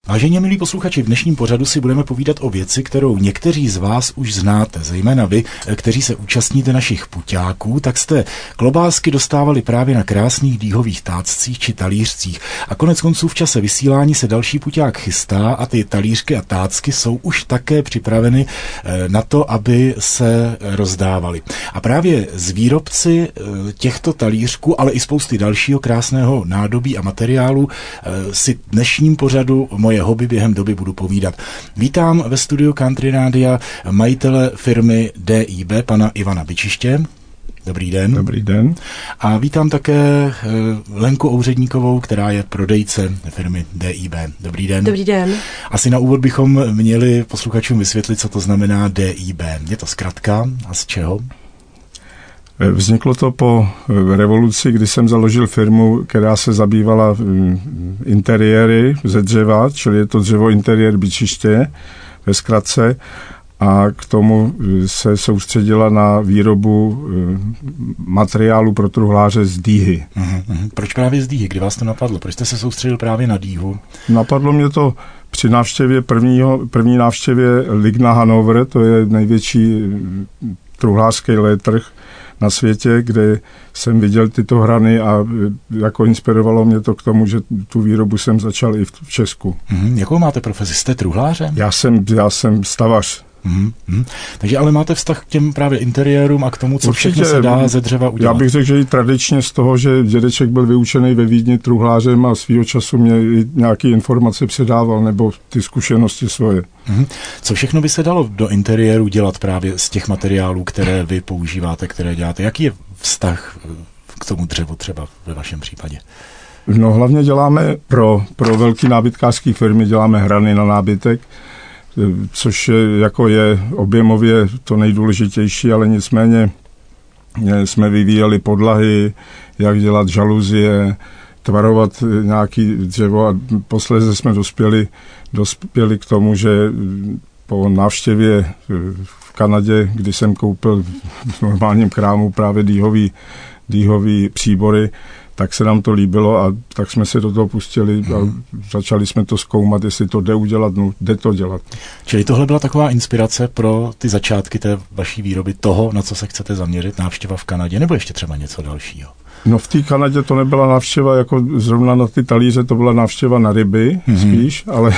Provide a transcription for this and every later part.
Vážení milí posluchači, v dnešním pořadu si budeme povídat o věci, kterou někteří z vás už znáte, zejména vy, kteří se účastníte našich puťáků, tak jste klobásky dostávali právě na krásných dýhových táccích či talířcích. A konec konců v čase vysílání se další puťák chystá a ty talířky a tácky jsou už také připraveny na to, aby se rozdávaly. A právě z výrobci těchto talířků, ale i spousty dalšího krásného nádobí a materiálu si dnešním pořadu Moje hobby během doby budu povídat. Vítám ve studiu Country Rádia majitele firmy DIB, pana Ivana Byčiště. Dobrý den. Dobrý den. A vítám také Lenku Ouředníkovou, která je prodejce firmy DIB. Dobrý den. Dobrý den. Asi na úvod bychom měli posluchačům vysvětlit, co to znamená DIB. Je to zkratka a z čeho? Vzniklo to po revoluci, kdy jsem založil firmu, která se zabývala interiéry ze dřeva, čili je to dřevo interiér Byčiště ve zkratce, a k tomu se soustředila na výrobu materiálu pro truhláře z dýhy. Proč právě z dýhy? Kdy vás to napadlo? Proč jste se soustředil právě na dýhu? Napadlo mě to při návštěvě první návštěvě Ligna Hannover, to je největší truhlářský trh na světě, kde jsem viděl tyto hrany a jako inspirovalo mě to k tomu, že tu výrobu jsem začal i v Česku. Jakou máte profesi? Jste truhlářem? Já jsem stavař. Takže ale máte vztah k těm právě interiérům a k tomu, co určitě všechno se dá ze dřeva udělat. Já bych řekl, že i tradičně z toho, že dědeček byl vyučený ve Vídni truhlářem a svýho času mě i nějaké informace předával nebo ty zkušenosti svoje. Co všechno by se dalo do interiéru dělat právě z těch materiálů, které vy používáte, které děláte? Jaký je vztah k tomu dřevu třeba ve vašem případě? No hlavně děláme pro velké nábytkářské firmy, děláme hrany na nábytek, což je objemově to nejdůležitější, ale nicméně jsme vyvíjeli podlahy, jak dělat žaluzie, tvarovat nějaký dřevo a posléze jsme dospěli k tomu, že po návštěvě v Kanadě, kdy jsem koupil v normálním krámu právě dýhový příbory, tak se nám to líbilo a tak jsme se do toho pustili a začali jsme to zkoumat, jestli to jde udělat, no jde to dělat. Čili tohle byla taková inspirace pro ty začátky té vaší výroby, toho, na co se chcete zaměřit, návštěva v Kanadě, nebo ještě třeba něco dalšího? No v té Kanadě to nebyla návštěva jako zrovna na ty talíře, to byla návštěva na ryby spíš, ale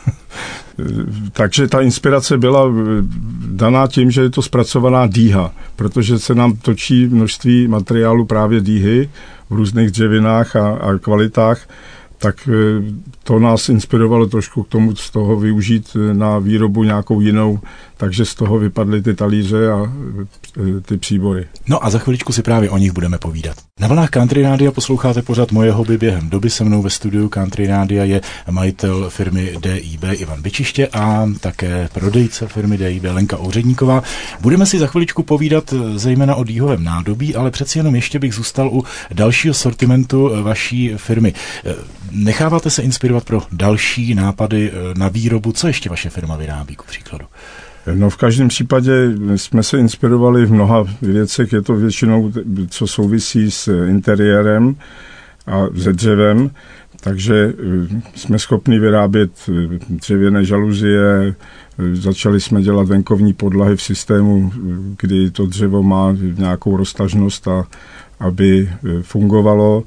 takže ta inspirace byla daná tím, že je to zpracovaná dýha, protože se nám točí množství materiálu právě dýhy v různých dřevinách a kvalitách, tak to nás inspirovalo trošku k tomu z toho využít na výrobu nějakou jinou, takže z toho vypadly ty talíře a ty příbory. No a za chviličku si právě o nich budeme povídat. Na vlnách Country Rádia posloucháte pořad Moje hobby během doby. Se mnou ve studiu Country Rádia je majitel firmy DIB Ivan Byčiště a také prodejce firmy DIB Lenka Ouředníková. Budeme si za chviličku povídat zejména o dýhovém nádobí, ale přeci jenom ještě bych zůstal u dalšího sortimentu vaší firmy. Necháváte se inspirovat pro další nápady na výrobu? Co ještě vaše firma vyrábí, ku příkladu? No v každém případě jsme se inspirovali v mnoha věcech, je to většinou, co souvisí s interiérem a se dřevem, takže jsme schopni vyrábět dřevěné žaluzie, začali jsme dělat venkovní podlahy v systému, kdy to dřevo má nějakou roztažnost a aby fungovalo.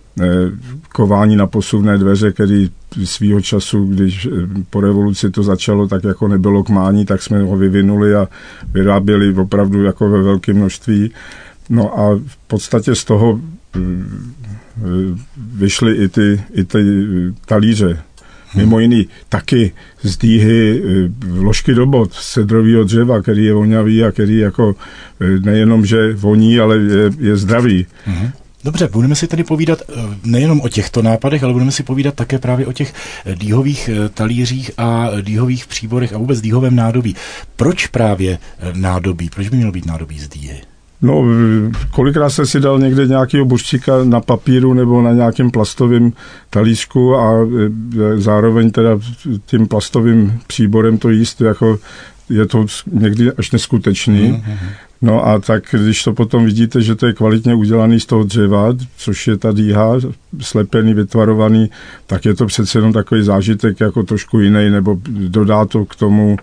Kování na posuvné dveře, který svýho času, když po revoluci to začalo, tak jako nebylo k mání, tak jsme ho vyvinuli a vyráběli opravdu jako ve velkém množství. No a v podstatě z toho vyšly i ty talíře. Mimo jiný taky z dýhy vložky do bot, z cedrového dřeva, který je vonavý a který jako nejenom, že voní, ale je zdravý. Dobře, budeme si tady povídat nejenom o těchto nápadech, ale budeme si povídat také právě o těch dýhových talířích a dýhových příborech a vůbec dýhovém nádobí. Proč právě nádobí? Proč by mělo být nádobí z dýhy? No, kolikrát jste si dal někde nějakého buštíka na papíru nebo na nějakém plastovém talířku a zároveň teda tím plastovým příborem to jíst, jako je to někdy až neskutečný. No a tak, když to potom vidíte, že to je kvalitně udělaný z toho dřeva, což je ta dýha, slepený, vytvarovaný, tak je to přece jenom takový zážitek jako trošku jiný, nebo dodá to k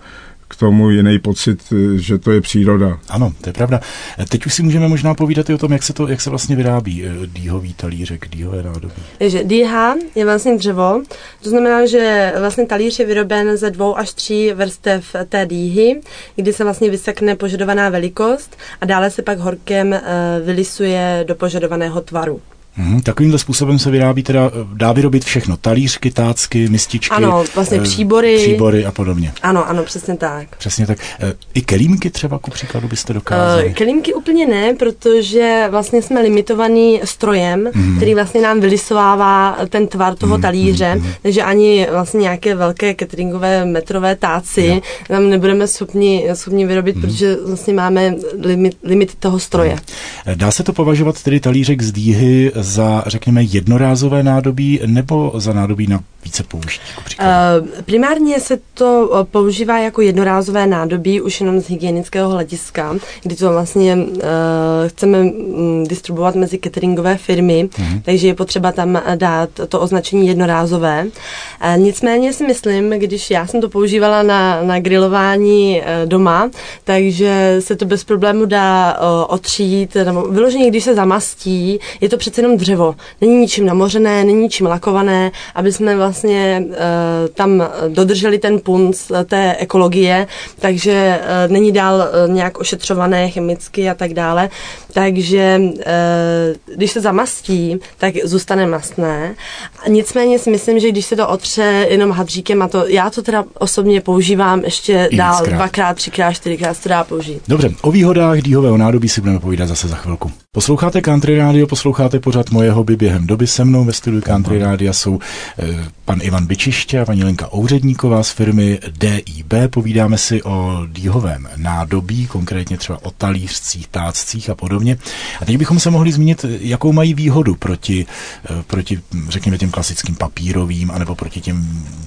tomu jiný pocit, že to je příroda. Ano, to je pravda. Teď už si můžeme možná povídat i o tom, jak se vlastně vyrábí dýhový talířek, dýhové nádobí. Takže dýha je vlastně dřevo, to znamená, že vlastně talíř je vyroben ze 2 až 3 vrstev té dýhy, kdy se vlastně vysekne požadovaná velikost a dále se pak horkem vylisuje do požadovaného tvaru. Takovýmhle způsobem se dá vyrobit všechno. Talířky, tácky, mističky. Ano, vlastně příbory a podobně. Ano, přesně tak. Přesně tak. I kelímky třeba ku příkladu byste dokázali? Kelímky úplně ne, protože vlastně jsme limitovaný strojem, který vlastně nám vylisovává ten tvar toho talíře, takže ani vlastně nějaké velké cateringové metrové táci nám nebudeme schopni vyrobit, protože vlastně máme limit toho stroje. Dá se to považovat tedy talířek z dýhy za, řekněme, jednorázové nádobí nebo za nádobí na více použití? Primárně se to používá jako jednorázové nádobí už jenom z hygienického hlediska, kdy to vlastně chceme distribuovat mezi cateringové firmy, takže je potřeba tam dát to označení jednorázové. Nicméně si myslím, když já jsem to používala na grilování doma, takže se to bez problému dá otřít, nebo vyloženě, když se zamastí, je to přece jenom dřevo. Není ničím namořené, není ničím lakované, aby jsme vlastně tam dodrželi ten punc té ekologie, takže není dál nějak ošetřované chemicky a tak dále. Takže když se zamastí, tak zůstane mastné. Nicméně si myslím, že když se to otře jenom hadříkem, a to já to teda osobně používám ještě dál 2x, 3x, 4x to dá použít. Dobře, o výhodách dýhového nádobí si budeme povídat zase za chvilku. Posloucháte Country Radio, posloucháte pořad Moje hobby během doby. Se mnou ve studiu Country Radia jsou pan Ivan Byčiště a paní Lenka Ouředníková z firmy DIB. Povídáme si o dýhovém nádobí, konkrétně třeba o talířcích, táccích a podobně. A teď bychom se mohli zmínit, jakou mají výhodu proti řekněme těm klasickým papírovým anebo proti těm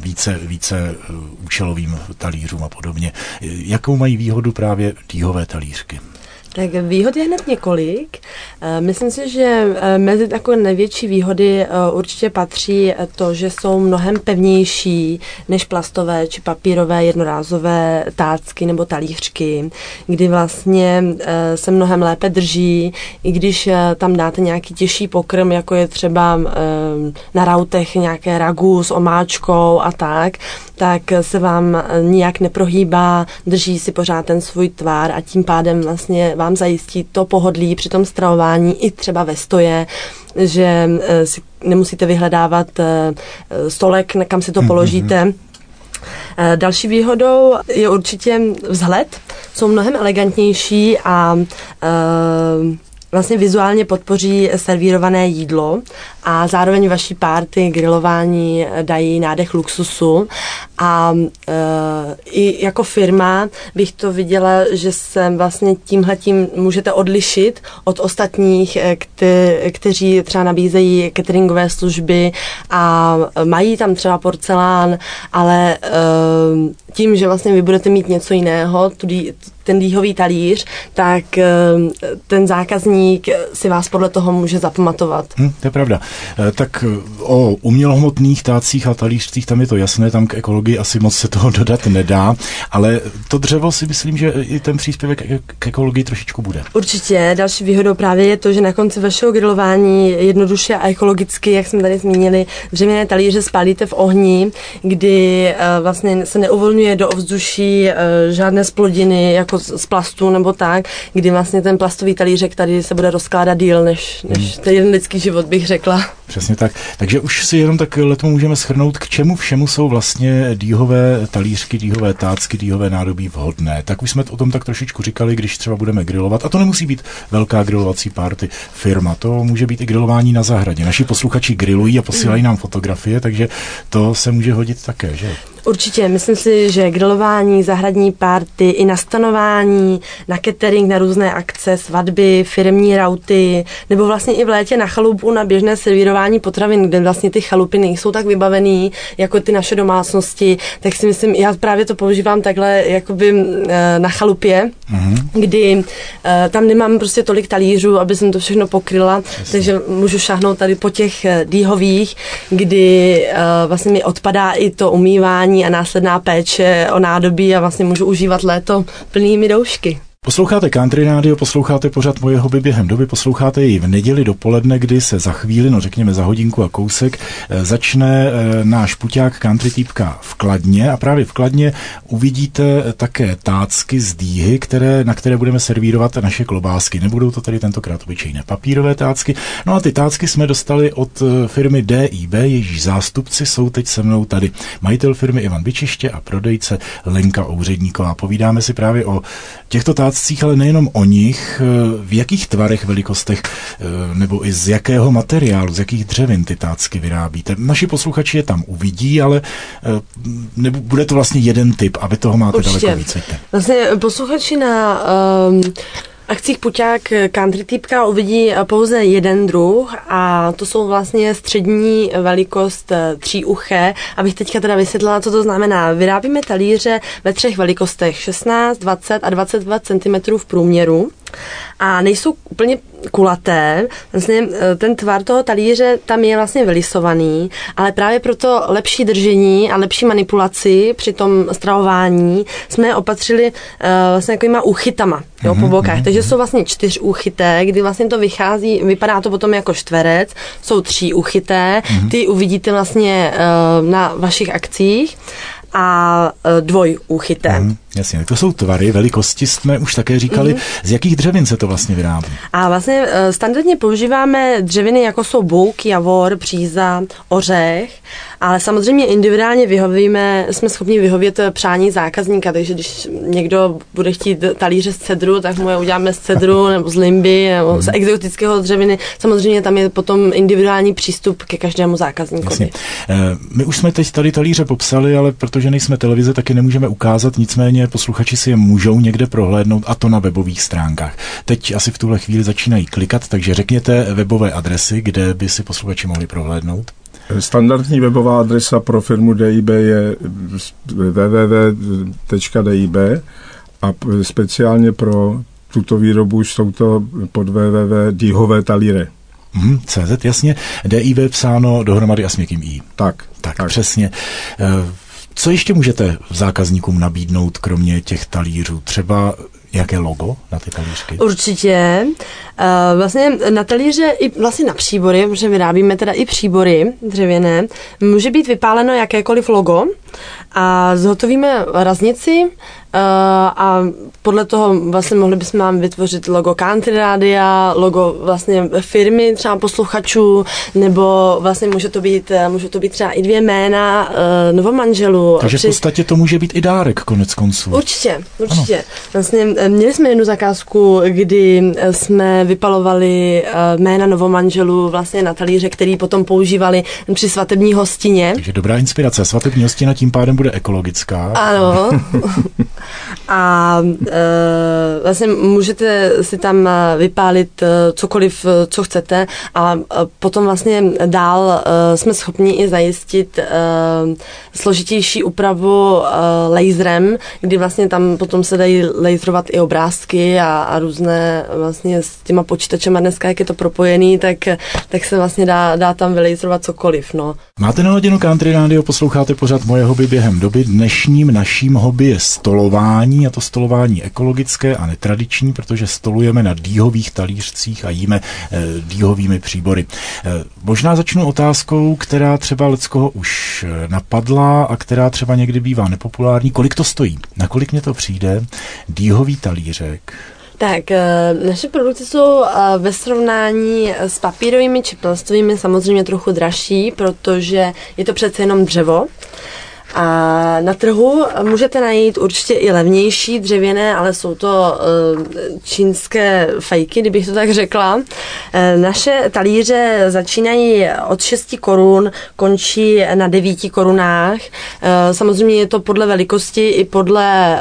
více účelovým talířům a podobně. Jakou mají výhodu právě dýhové talířky? Tak výhod je hned několik. Myslím si, že mezi takové největší výhody určitě patří to, že jsou mnohem pevnější než plastové či papírové jednorázové tácky nebo talířky, kdy vlastně se mnohem lépe drží, i když tam dáte nějaký těžší pokrm, jako je třeba na rautech nějaké ragu s omáčkou a tak se vám nijak neprohýbá, drží si pořád ten svůj tvar a tím pádem vlastně vám zajistí to pohodlí při tom stravování i třeba ve stoje, že si nemusíte vyhledávat stolek, kam si to položíte. Další výhodou je určitě vzhled. Jsou mnohem elegantnější a vlastně vizuálně podpoří servírované jídlo a zároveň vaší párty, grilování dají nádech luxusu a i jako firma bych to viděla, že se vlastně tímhletím můžete odlišit od ostatních, kteří třeba nabízejí cateringové služby a mají tam třeba porcelán, ale tím, že vlastně vy budete mít něco jiného, ten dýhový talíř, tak ten zákazník si vás podle toho může zapamatovat. To je pravda. Tak o umělohmotných tácích a talířcích tam je to jasné, tam k ekologii asi moc se toho dodat nedá, ale to dřevo si myslím, že i ten příspěvek k ekologii trošičku bude. Určitě. Další výhodou právě je to, že na konci vašeho grilování jednoduše a ekologicky, jak jsme tady zmínili, dřevěné talíře spálíte v ohni, kdy vlastně se neuvolňuje do ovzduší žádné splodiny jako z plastu nebo tak, kdy vlastně ten plastový talířek tady se bude rozkládat díl než ten jeden lidský život, bych řekla. Přesně tak. Takže už si jenom tak letmo můžeme shrnout, k čemu všemu jsou vlastně dýhové talířky, dýhové tácky, dýhové nádobí vhodné. Tak už jsme o tom tak trošičku říkali, když třeba budeme grilovat. A to nemusí být velká grilovací party firma. To může být i grilování na zahradě. Naši posluchači grilují a posílají nám fotografie, takže to se může hodit také, že? Určitě, myslím si, že grilování, zahradní party, i na stanování, na catering, na různé akce, svatby, firemní rauty, nebo vlastně i v létě na chalupu na běžné servírování potravin, kde vlastně ty chalupy nejsou tak vybavený jako ty naše domácnosti, tak si myslím, já právě to používám takhle jakoby na chalupě, kdy tam nemám prostě tolik talířů, aby jsem to všechno pokryla, takže můžu šáhnout tady po těch dýhových, kdy vlastně mi odpadá i to umývání a následná péče o nádobí a vlastně můžu užívat léto plnými doušky. Posloucháte Country Radio, posloucháte pořad Moje hobby během doby, posloucháte ji v neděli dopoledne, kdy se za chvíli, no řekněme za hodinku a kousek, začne náš puťák Country Týpka v Kladně a právě v Kladně uvidíte také tácky z dýhy, na které budeme servírovat naše klobásky. Nebudou to tady tentokrát obyčejné papírové tácky. No a ty tácky jsme dostali od firmy DIB, jejíž zástupci jsou teď se mnou tady. Majitel firmy Ivan Byčiště a prodejce Lenka Ouředníková. Povídáme si právě o těchto tácích, ale nejenom o nich, v jakých tvarech, velikostech nebo i z jakého materiálu, z jakých dřevin ty tácky vyrábíte. Naši posluchači je tam uvidí, ale bude to vlastně jeden typ a vy toho máte určitě daleko více. Vlastně posluchači na akcích puťák Country Týpka uvidí pouze jeden druh a to jsou vlastně střední velikost 3uché. Abych teďka teda vysvětlila, co to znamená. Vyrábíme talíře ve 3 velikostech 16, 20 a 22 cm v průměru a nejsou úplně kulaté. Vlastně ten tvar toho talíře tam je vlastně vylisovaný, ale právě proto lepší držení a lepší manipulaci při tom stravování jsme je opatřili vlastně takovýma úchytama po bokách. Takže jsou vlastně 4 úchyté, kdy vlastně to vypadá to potom jako čtverec, jsou 3 úchyté, ty uvidíte vlastně na vašich akcích a 2 úchyté. Jasně, tak to jsou tvary, velikosti, jsme už také říkali, z jakých dřevin se to vlastně vyrábí? A vlastně standardně používáme dřeviny, jako jsou bouk, javor, bříza, ořech, ale samozřejmě individuálně jsme schopni vyhovět přání zákazníka, takže když někdo bude chtít talíře z cedru, tak mu je uděláme z cedru nebo z limby nebo z exotického dřeviny. Samozřejmě tam je potom individuální přístup ke každému zákazníkovi. Jasně. My už jsme teď tady talíře popsali, ale protože nejsme televize, taky nemůžeme ukázat, nicméně posluchači si je můžou někde prohlédnout, a to na webových stránkách. Teď asi v tuhle chvíli začínají klikat, takže řekněte webové adresy, kde by si posluchači mohli prohlédnout. Standardní webová adresa pro firmu DIB je www.dib a speciálně pro tuto výrobu jsou to pod www.dýhové talíře. CZ, jasně. DIB psáno dohromady a s měkkým i. Tak. Přesně. Co ještě můžete zákazníkům nabídnout, kromě těch talířů? Třeba nějaké logo na ty talířky? Určitě. Vlastně na talíře i vlastně na příbory, protože vyrábíme teda i příbory dřevěné, může být vypáleno jakékoliv logo a zhotovíme raznici a podle toho vlastně mohli bychom vám vytvořit logo Country Rádia, logo vlastně firmy třeba posluchačů, nebo vlastně může to být třeba i 2 jména novomanželů. Takže v podstatě to může být i dárek konec konců. Určitě. Vlastně měli jsme jednu zakázku, kdy jsme vypalovali jména novomanželů vlastně na talíře, který potom používali při svatební hostině. Takže dobrá inspirace. Svatební hostina tím pádem bude ekologická. Ano. A vlastně můžete si tam vypálit cokoliv, co chcete, a potom vlastně dál jsme schopni i zajistit složitější úpravu laserem, kdy vlastně tam potom se dají laserovat i obrázky a různé vlastně s těma počítačema dneska, jak je to propojený, tak se vlastně dá tam vylejzrovat cokoliv. No. Máte naladěno Country Radio, posloucháte pořad Moje hobby během doby. Dnešním naším hobby je stolování, a to stolování ekologické a netradiční, protože stolujeme na dýhových talířcích a jíme dýhovými příbory. Možná začnu otázkou, která třeba leckoho už napadla a která třeba někdy bývá nepopulární. Kolik to stojí? Na kolik mě to přijde? Dýhový talířek. Tak, naše produkty jsou ve srovnání s papírovými či plastovými samozřejmě trochu dražší, protože je to přece jenom dřevo. A na trhu můžete najít určitě i levnější dřevěné, ale jsou to čínské fejky, kdybych to tak řekla. Naše talíře začínají od 6 korun, končí na 9 korunách. Samozřejmě je to podle velikosti i podle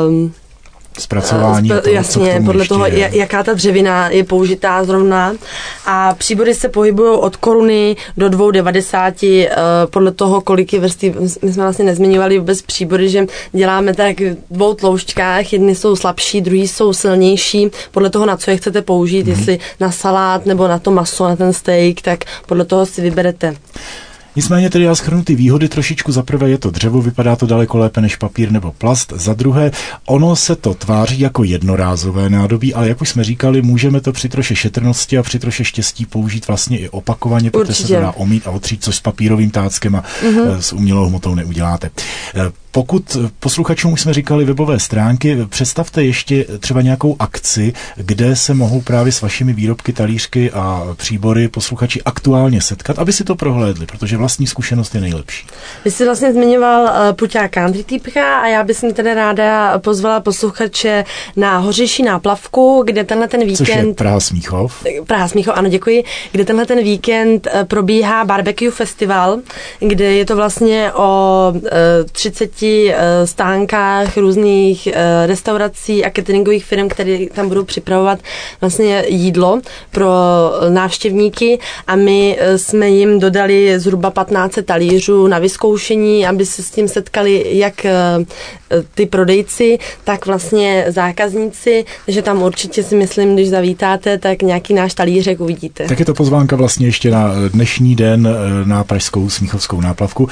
zpracování. Jasně, podle toho, jaká ta dřevina je použitá zrovna. A příbory se pohybují od koruny do 2,90 podle toho, kolik je vrství. My jsme vlastně nezmiňovali vůbec příbory, že děláme tak v 2 tloušťkách, jedny jsou slabší, druhý jsou silnější, podle toho, na co je chcete použít, jestli na salát nebo na to maso, na ten steak, tak podle toho si vyberete. Nicméně tedy já shrnu ty výhody trošičku. Za prvé je to dřevo, vypadá to daleko lépe než papír nebo plast. Za druhé, ono se to tváří jako jednorázové nádobí, ale jak už jsme říkali, můžeme to při troše šetrnosti a při troše štěstí použít vlastně i opakovaně, protože se to dá omít a otřít, což s papírovým táckem a s umělou hmotou neuděláte. Pokud posluchačům už jsme říkali webové stránky, představte ještě třeba nějakou akci, kde se mohou právě s vašimi výrobky, talířky a příbory posluchači aktuálně setkat, aby si to prohlédli, protože vlastní zkušenost je nejlepší. Vy jste vlastně zmiňoval puťák Country Týpka a já bych tedy ráda pozvala posluchače na Hořejší náplavku, kde tenhle ten víkend... Což je Praha Smíchov. Praha Smíchov, ano, děkuji. Kde tenhle ten víkend probíhá barbecue festival, kde je to vlastně o 30 stánkách různých restaurací a cateringových firm, které tam budou připravovat vlastně jídlo pro návštěvníky a my jsme jim dodali zhruba 15 talířů na vyzkoušení, aby se s tím setkali jak ty prodejci, tak vlastně zákazníci, takže tam určitě si myslím, když zavítáte, tak nějaký náš talířek uvidíte. Tak je to pozvánka vlastně ještě na dnešní den na pražskou Smíchovskou náplavku.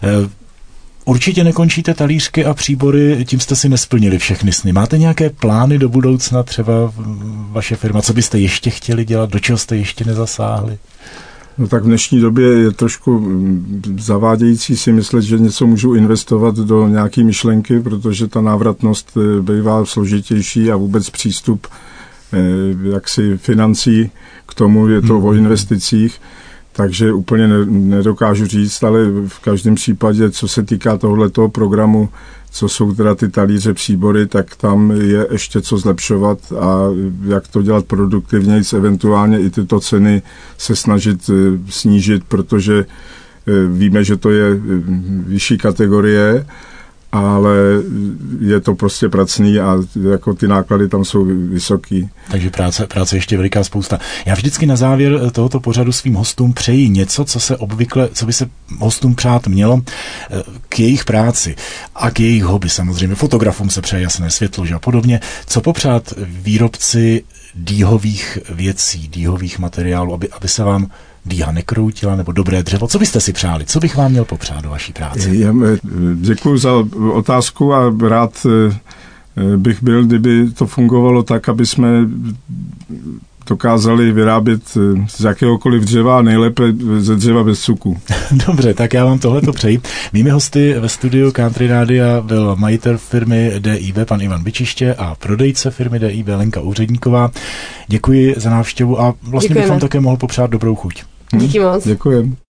Určitě nekončíte talířky a příbory, tím jste si nesplnili všechny sny. Máte nějaké plány do budoucna, třeba vaše firma, co byste ještě chtěli dělat, do čeho jste ještě nezasáhli? No tak v dnešní době je trošku zavádějící si myslet, že něco můžu investovat do nějaké myšlenky, protože ta návratnost bývá složitější a vůbec přístup jaksi financí k tomu, je to o investicích. Takže úplně nedokážu říct, ale v každém případě, co se týká tohoto programu, co jsou teda ty talíře, příbory, tak tam je ještě co zlepšovat a jak to dělat produktivněji, eventuálně i tyto ceny se snažit snížit, protože víme, že to je vyšší kategorie, ale je to prostě pracný a jako ty náklady tam jsou vysoký. Takže práce ještě veliká spousta. Já vždycky na závěr tohoto pořadu svým hostům přeji něco, co by se hostům přát mělo k jejich práci a k jejich hobby samozřejmě. Fotografům se přeje jasné světlo, že a podobně. Co popřát výrobci dýhových věcí, dýhových materiálů, aby se vám dýha nekroutila, nebo dobré dřevo. Co byste si přáli? Co bych vám měl popřát do vaší práce? Děkuji za otázku a rád bych byl, kdyby to fungovalo tak, aby jsme dokázali vyrábět z jakéhokoliv dřeva, nejlépe ze dřeva bez cuku. Dobře, tak já vám tohleto přeji. Mými hosty ve studiu Country Rádia byl majitel firmy DIB pan Ivan Byčiště a prodejce firmy DIB Lenka Úředníková. Děkuji za návštěvu a vlastně bych vám také mohl popřát dobrou chuť. Díky moc. Děkujem.